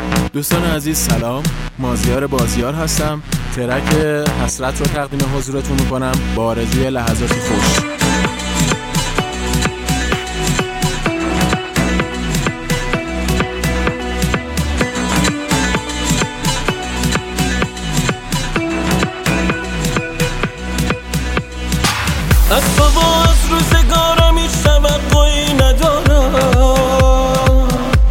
دوستان عزیز سلام، مازیار بازیار هستم. ترک حسرت رو تقدیم حضورتون میکنم با آرزوی لحظاتی خوش. از بابا از روزگارم هیچ توقعی ندارم،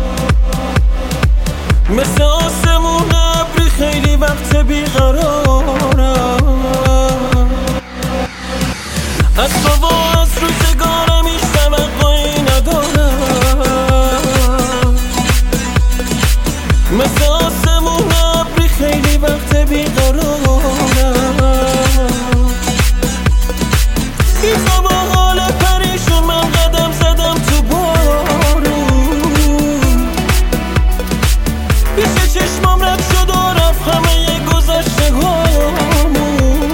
مثل آسمون ابری خیلی وقت بیقرارم. از بابا از روزگارم هیچ توقعی ندارم، مثل آسمون ابری خیلی وقت بیقرارم. با حال پریشون من قدم زدم تو بارون، پیش چشمام رد شد و رفت همه گذشته هامون.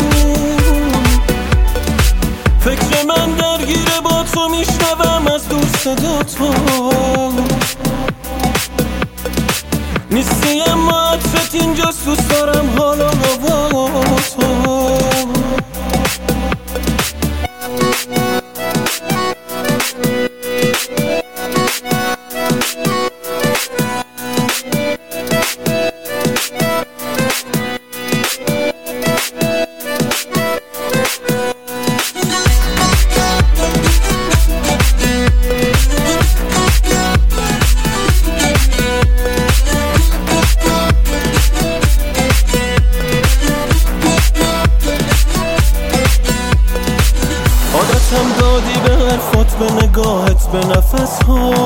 فکر من درگیره با تو، میشنوم از دور صدا تو نیستی اما عطرت اینجاست، دوست دارم حالا هوا تو. عادتم دادی به حرفات، به نگاهت، به نفس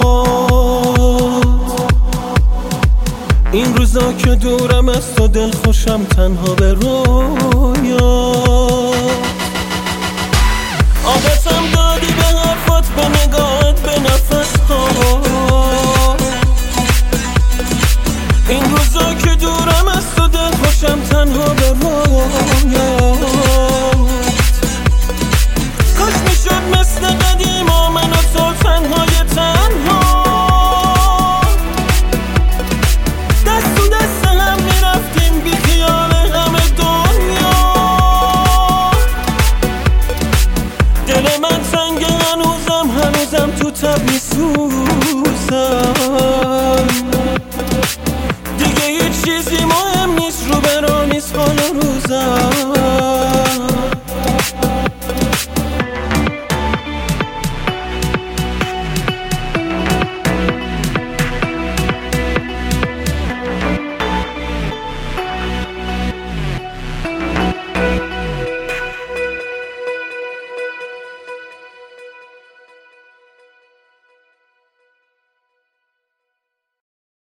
هات. این روزا که دورم از تو دل خوشم تنها به رویات.